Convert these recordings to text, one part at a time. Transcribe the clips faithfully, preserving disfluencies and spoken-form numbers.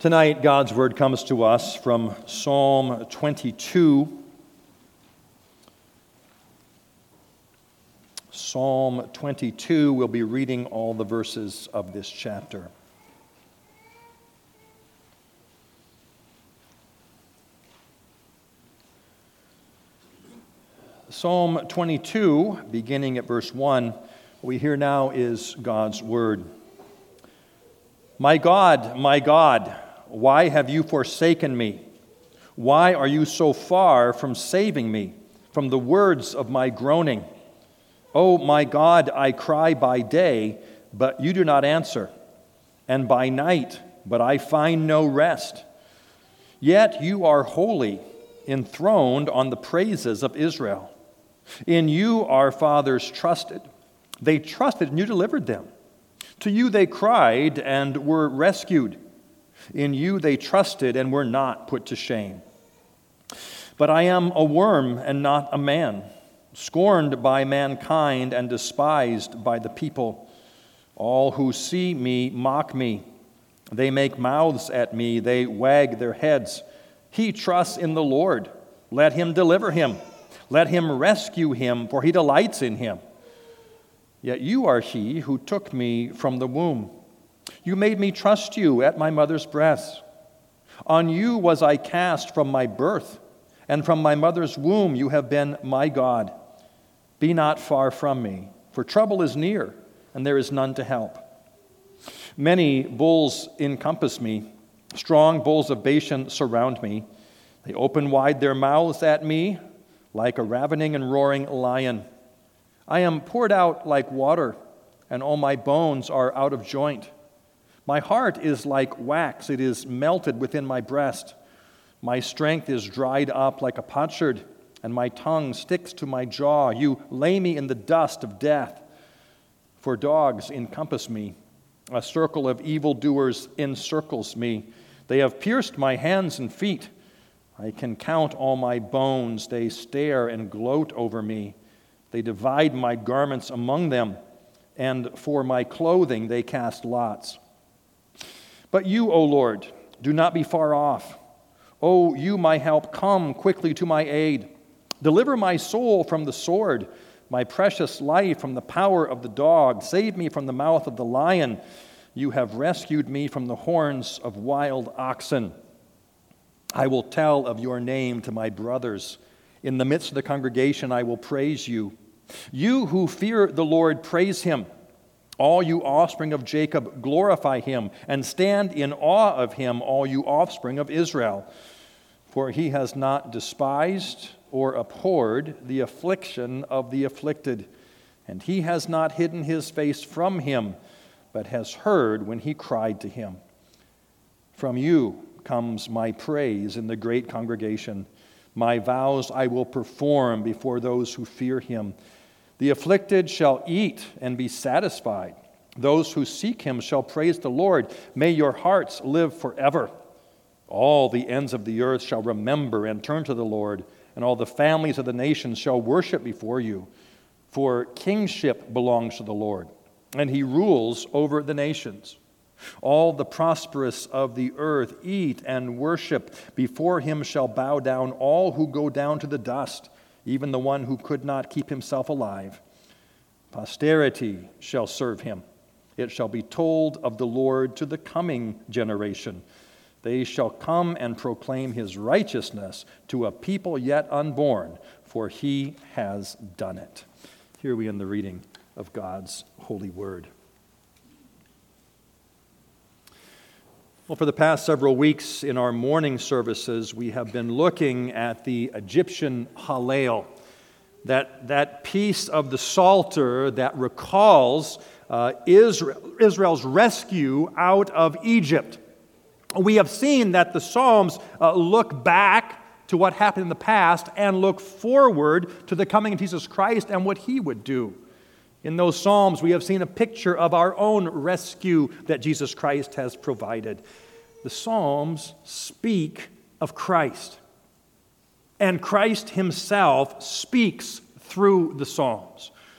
Tonight, God's word comes to us from Psalm twenty-two. Psalm twenty-two, we'll be reading all the verses of this chapter. Psalm twenty-two, beginning at verse one, what we hear now is God's word. My God, my God, why have you forsaken me? Why are you so far from saving me, from the words of my groaning? Oh, my God, I cry by day, but you do not answer, and by night, but I find no rest. Yet you are holy, enthroned on the praises of Israel. In you our fathers trusted. They trusted, and you delivered them. To you they cried and were rescued. In you they trusted and were not put to shame. But I am a worm and not a man, scorned by mankind and despised by the people. All who see me mock me. They make mouths at me. They wag their heads. He trusts in the Lord. Let him deliver him. Let him rescue him, for he delights in him. Yet you are he who took me from the womb. You made me trust you at my mother's breast. On you was I cast from my birth, and from my mother's womb you have been my God. Be not far from me, for trouble is near, and there is none to help. Many bulls encompass me. Strong bulls of Bashan surround me. They open wide their mouths at me like a ravening and roaring lion. I am poured out like water, and all my bones are out of joint. My heart is like wax, it is melted within my breast. My strength is dried up like a potsherd, and my tongue sticks to my jaw. You lay me in the dust of death. For dogs encompass me. A circle of evildoers encircles me. They have pierced my hands and feet. I can count all my bones. They stare and gloat over me. They divide my garments among them, and for my clothing they cast lots. But you, O Lord, do not be far off. O you, my help, come quickly to my aid. Deliver my soul from the sword, my precious life from the power of the dog. Save me from the mouth of the lion. You have rescued me from the horns of wild oxen. I will tell of your name to my brothers. In the midst of the congregation I will praise you. You who fear the Lord, praise him. All you offspring of Jacob, glorify him, and stand in awe of him, all you offspring of Israel. For he has not despised or abhorred the affliction of the afflicted, and he has not hidden his face from him, but has heard when he cried to him. From you comes my praise in the great congregation. My vows I will perform before those who fear him. The afflicted shall eat and be satisfied. Those who seek him shall praise the Lord. May your hearts live forever. All the ends of the earth shall remember and turn to the Lord, and all the families of the nations shall worship before you. For kingship belongs to the Lord, and he rules over the nations. All the prosperous of the earth eat and worship. Before him shall bow down all who go down to the dust, even the one who could not keep himself alive. Posterity shall serve him. It shall be told of the Lord to the coming generation. They shall come and proclaim his righteousness to a people yet unborn, for he has done it. Here we end the reading of God's holy word. Well, for the past several weeks in our morning services, we have been looking at the Egyptian Hallel, that, that piece of the Psalter that recalls uh, Israel, Israel's rescue out of Egypt. We have seen that the Psalms uh, look back to what happened in the past and look forward to the coming of Jesus Christ and what he would do. In those Psalms, we have seen a picture of our own rescue that Jesus Christ has provided. The Psalms speak of Christ, and Christ himself speaks through the Psalms.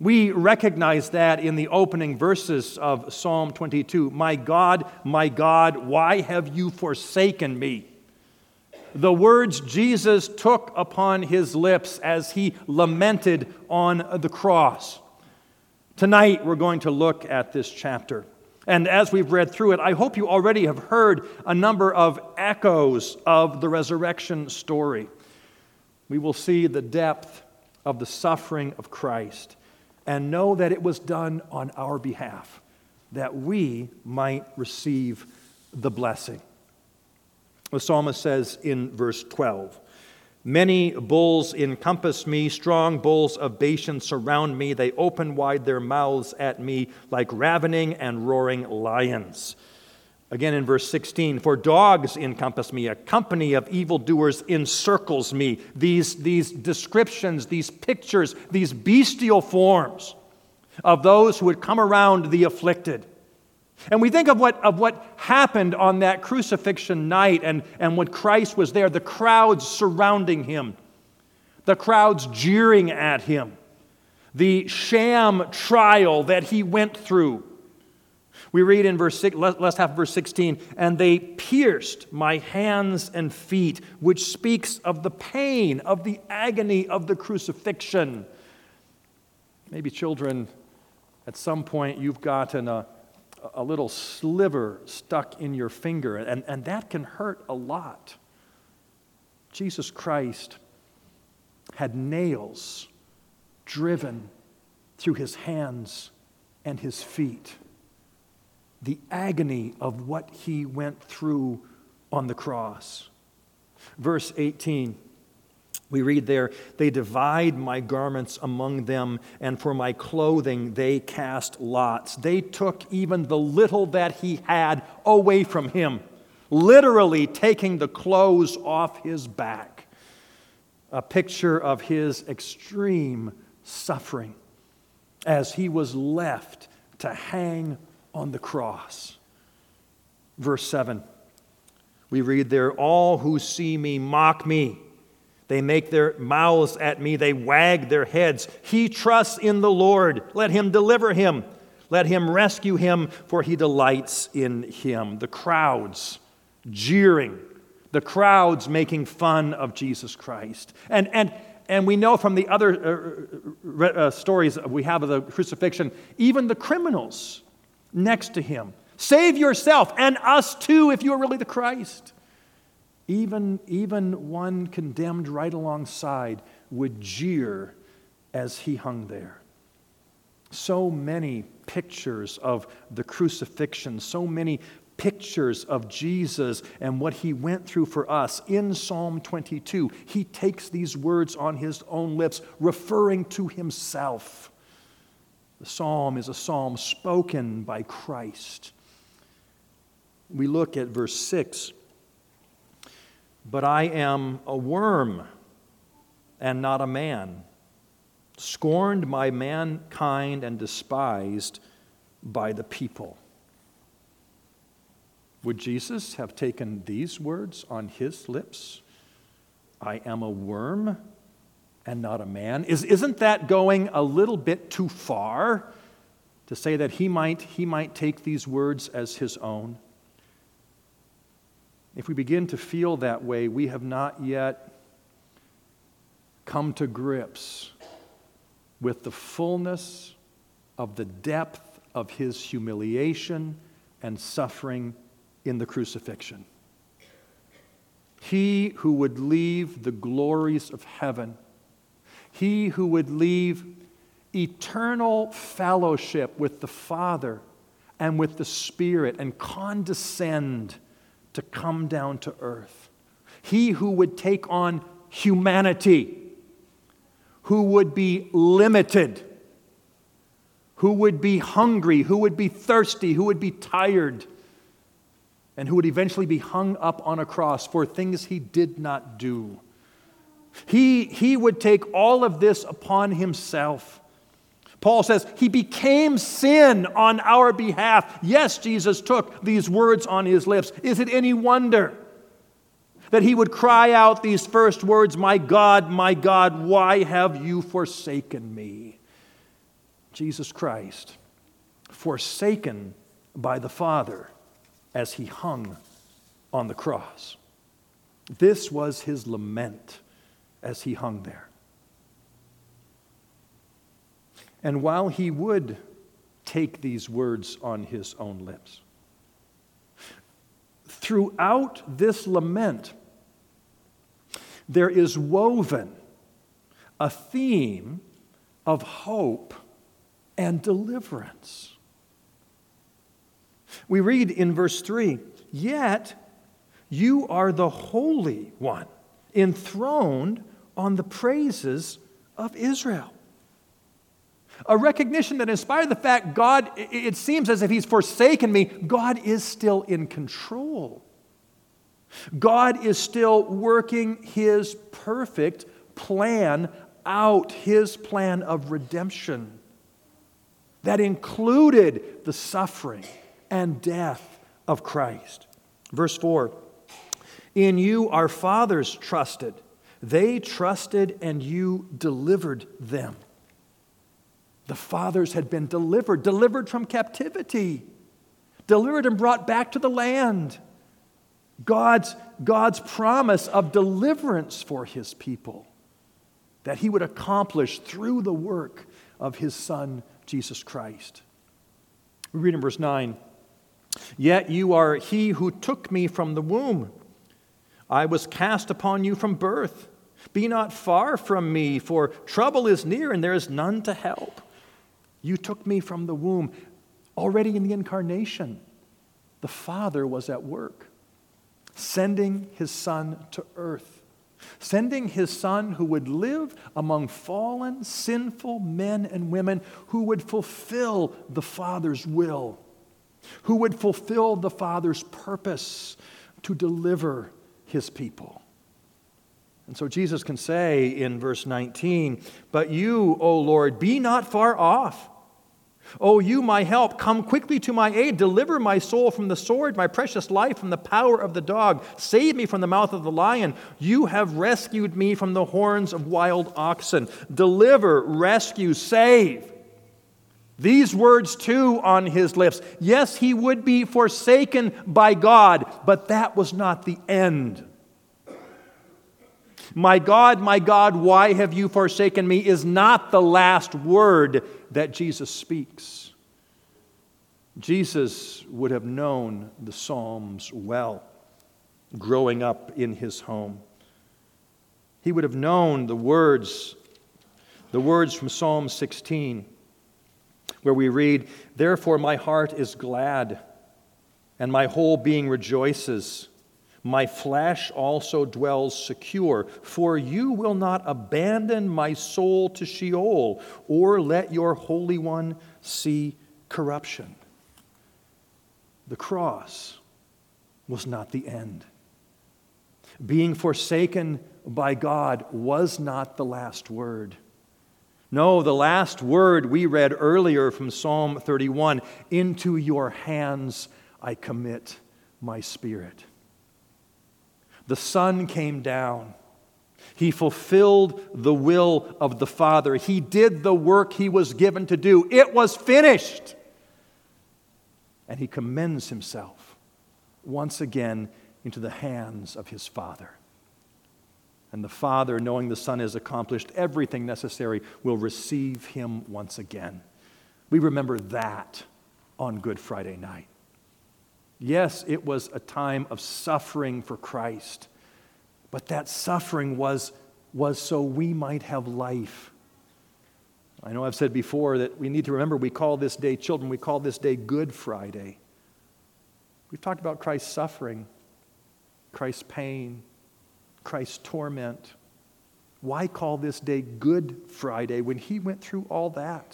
We recognize that in the opening verses of Psalm twenty-two. My God, my God, why have you forsaken me? The words Jesus took upon his lips as he lamented on the cross. Tonight we're going to look at this chapter. And as we've read through it, I hope you already have heard a number of echoes of the resurrection story. We will see the depth of the suffering of Christ and know that it was done on our behalf, that we might receive the blessing. The psalmist says in verse twelve, many bulls encompass me, strong bulls of Bashan surround me. They open wide their mouths at me like ravening and roaring lions. Again in verse sixteen, for dogs encompass me, a company of evildoers encircles me. These, these descriptions, these pictures, these bestial forms of those who would come around the afflicted. And we think of what, of what happened on that crucifixion night and, and when Christ was there, the crowds surrounding him, the crowds jeering at him, the sham trial that he went through. We read in verse six, last half of verse sixteen, and they pierced my hands and feet, which speaks of the pain, of the agony of the crucifixion. Maybe children, at some point you've gotten a, a little sliver stuck in your finger, and, and that can hurt a lot. Jesus Christ had nails driven through his hands and his feet. The agony of what he went through on the cross. Verse eighteen, we read there, they divide my garments among them, and for my clothing they cast lots. They took even the little that he had away from him, literally taking the clothes off his back. A picture of his extreme suffering as he was left to hang on the cross. Verse seven, we read there, all who see me mock me. They make their mouths at me. They wag their heads. He trusts in the Lord. Let him deliver him. Let him rescue him, for he delights in him. The crowds jeering. The crowds making fun of Jesus Christ. And, and, and we know from the other uh, uh, stories we have of the crucifixion, even the criminals next to him. Save yourself and us too if you are really the Christ. Even, even one condemned right alongside would jeer as he hung there. So many pictures of the crucifixion, so many pictures of Jesus and what he went through for us. In Psalm twenty-two, he takes these words on his own lips, referring to himself. The psalm is a psalm spoken by Christ. We look at verse six. But I am a worm and not a man, scorned by mankind and despised by the people. Would Jesus have taken these words on his lips? I am a worm and not a man. Is, isn't that going a little bit too far to say that he might, he might take these words as his own? If we begin to feel that way, we have not yet come to grips with the fullness of the depth of his humiliation and suffering in the crucifixion. He who would leave the glories of heaven, he who would leave eternal fellowship with the Father and with the Spirit and condescend to come down to earth. He who would take on humanity, who would be limited, who would be hungry, who would be thirsty, who would be tired, and who would eventually be hung up on a cross for things he did not do. He, he would take all of this upon himself. Paul says, he became sin on our behalf. Yes, Jesus took these words on his lips. Is it any wonder that he would cry out these first words, my God, my God, why have you forsaken me? Jesus Christ, forsaken by the Father as he hung on the cross. This was his lament as he hung there. And while he would take these words on his own lips, throughout this lament, there is woven a theme of hope and deliverance. We read in verse three, "Yet you are the Holy One, enthroned on the praises of Israel." A recognition that in spite of the fact God, it seems as if he's forsaken me, God is still in control. God is still working his perfect plan out, his plan of redemption that included the suffering and death of Christ. Verse four, "In you our fathers trusted. They trusted and you delivered them." The fathers had been delivered, delivered from captivity, delivered and brought back to the land. God's, God's promise of deliverance for his people that he would accomplish through the work of his Son, Jesus Christ. We read in verse nine, "Yet you are he who took me from the womb. I was cast upon you from birth. Be not far from me, for trouble is near and there is none to help." You took me from the womb. Already in the incarnation, the Father was at work, sending his Son to earth, sending his Son who would live among fallen, sinful men and women, who would fulfill the Father's will, who would fulfill the Father's purpose to deliver his people. And so Jesus can say in verse nineteen, "But you, O Lord, be not far off. O you, my help, come quickly to my aid. Deliver my soul from the sword, my precious life from the power of the dog. Save me from the mouth of the lion. You have rescued me from the horns of wild oxen." Deliver, rescue, save. These words too on his lips. Yes, he would be forsaken by God, but that was not the end. "My God, my God, why have you forsaken me?" is not the last word that Jesus speaks. Jesus would have known the Psalms well, growing up in his home. He would have known the words, the words from Psalm sixteen, where we read, "Therefore my heart is glad, and my whole being rejoices. My flesh also dwells secure, for you will not abandon my soul to Sheol, or let your Holy One see corruption." The cross was not the end. Being forsaken by God was not the last word. No, the last word we read earlier from Psalm thirty-one, "Into your hands I commit my spirit." The Son came down. He fulfilled the will of the Father. He did the work he was given to do. It was finished. And he commends himself once again into the hands of his Father. And the Father, knowing the Son has accomplished everything necessary, will receive him once again. We remember that on Good Friday night. Yes, it was a time of suffering for Christ, but that suffering was, was so we might have life. I know I've said before that we need to remember we call this day, children, we call this day Good Friday. We've talked about Christ's suffering, Christ's pain, Christ's torment. Why call this day Good Friday when he went through all that?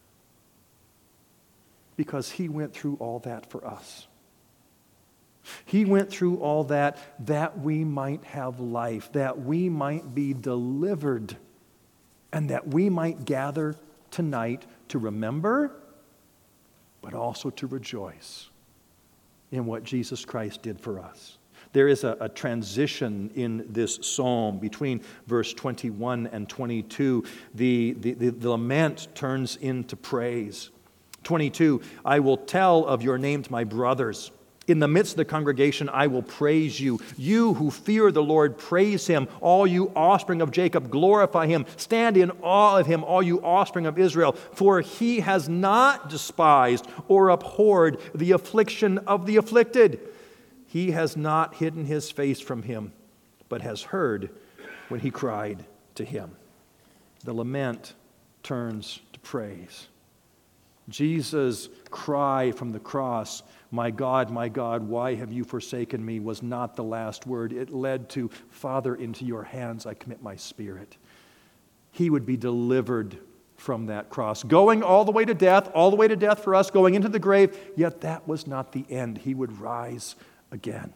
Because he went through all that for us. He went through all that that we might have life, that we might be delivered, and that we might gather tonight to remember, but also to rejoice in what Jesus Christ did for us. There is a, a transition in this psalm between verse twenty-one and twenty-two. The, the, the, the lament turns into praise. twenty-two, I will tell of your name to my brothers. In the midst of the congregation, I will praise you. You who fear the Lord, praise him. All you offspring of Jacob, glorify him. Stand in awe of him, all you offspring of Israel. For he has not despised or abhorred the affliction of the afflicted. He has not hidden his face from him, but has heard when he cried to him. The lament turns to praise. Jesus' cry from the cross, my God, my God, why have you forsaken me, was not the last word. It led to, Father, into your hands I commit my spirit. He would be delivered from that cross, going all the way to death, all the way to death for us, going into the grave, yet that was not the end. He would rise again.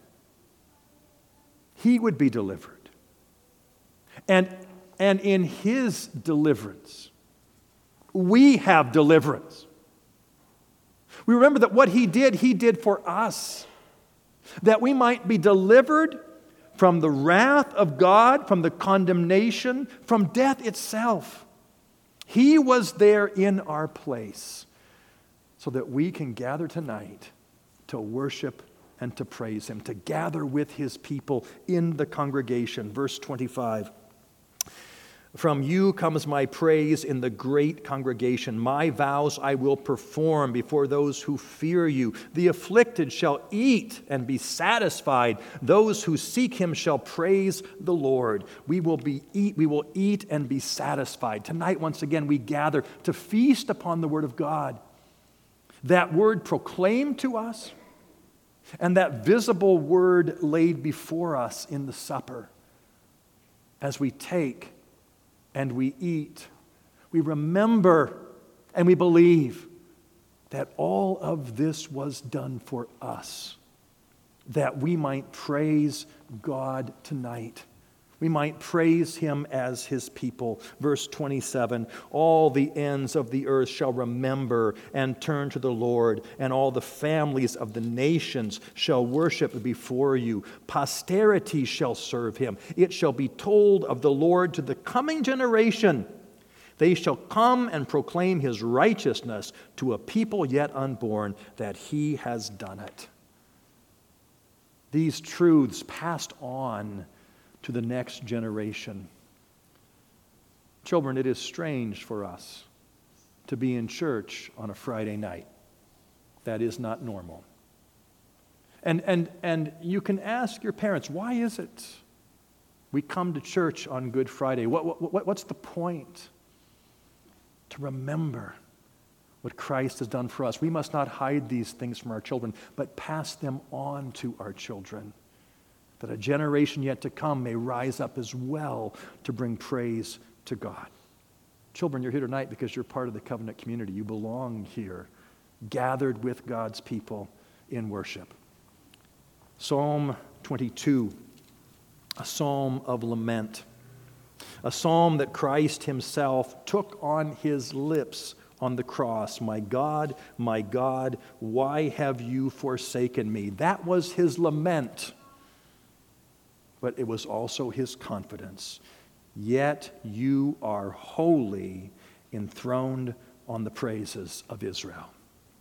He would be delivered. And, and in his deliverance, we have deliverance. We remember that what he did, he did for us, that we might be delivered from the wrath of God, from the condemnation, from death itself. He was there in our place so that we can gather tonight to worship and to praise him, to gather with his people in the congregation. Verse twenty-five. From you comes my praise in the great congregation. My vows I will perform before those who fear you. The afflicted shall eat and be satisfied. Those who seek him shall praise the Lord. We will be eat, we will eat and be satisfied. Tonight, once again, we gather to feast upon the word of God. That word proclaimed to us, and that visible word laid before us in the supper. As we take and we eat, we remember and we believe that all of this was done for us, that we might praise God tonight. We might praise him as his people. Verse twenty-seven, all the ends of the earth shall remember and turn to the Lord, and all the families of the nations shall worship before you. Posterity shall serve him. It shall be told of the Lord to the coming generation. They shall come and proclaim his righteousness to a people yet unborn, that he has done it. These truths passed on to the next generation. Children, it is strange for us to be in church on a Friday night. That is not normal. And, and, and you can ask your parents, why is it we come to church on Good Friday? What, what, what's the point? To remember what Christ has done for us. We must not hide these things from our children, but pass them on to our children, that a generation yet to come may rise up as well to bring praise to God. Children, you're here tonight because you're part of the covenant community. You belong here, gathered with God's people in worship. Psalm twenty-two, a psalm of lament, a psalm that Christ himself took on his lips on the cross. My God, my God, why have you forsaken me? That was his lament. But it was also his confidence. Yet you are holy, enthroned on the praises of Israel.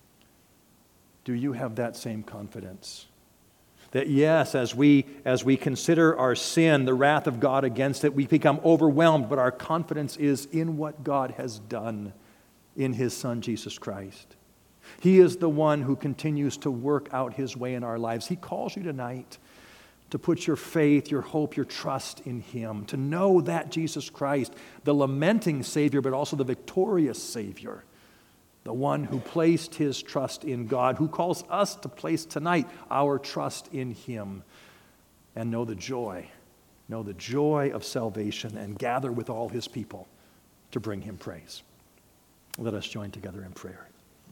Do you have that same confidence? That yes, as we, as we consider our sin, the wrath of God against it, we become overwhelmed, but our confidence is in what God has done in his Son, Jesus Christ. He is the one who continues to work out his way in our lives. He calls you tonight to put your faith, your hope, your trust in him, to know that Jesus Christ, the lamenting Savior, but also the victorious Savior, the one who placed his trust in God, who calls us to place tonight our trust in him, and know the joy, know the joy of salvation, and gather with all his people to bring him praise. Let us join together in prayer.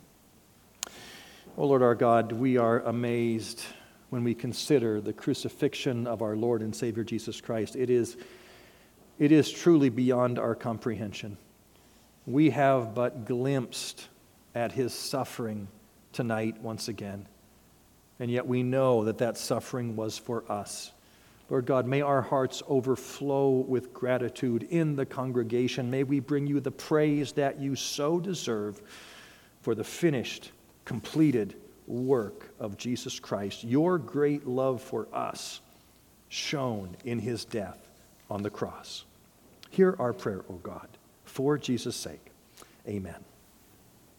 Oh Lord our God, we are amazed when we consider the crucifixion of our Lord and Savior Jesus Christ. It is, it is truly beyond our comprehension. We have but glimpsed at his suffering tonight once again. and yet we know that that suffering was for us. Lord God, may our hearts overflow with gratitude in the congregation. May we bring you the praise that you so deserve for the finished, completed work of Jesus Christ, your great love for us shown in his death on the cross. Hear our prayer, O God, for Jesus' sake. Amen.